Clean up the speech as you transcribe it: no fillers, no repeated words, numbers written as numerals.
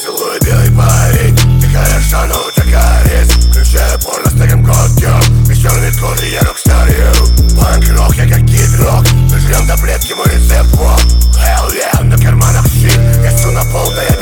целую, белый парень. Ты хороша, но у тебя есть. Включаю порно, ставим гостем. Веселый коды, я рокстарю. Панк-рок, я как кид-рок. Мы жрем таблетки, мой рецепт, вот. Hell yeah, на карманах щит. Я су на пол, да я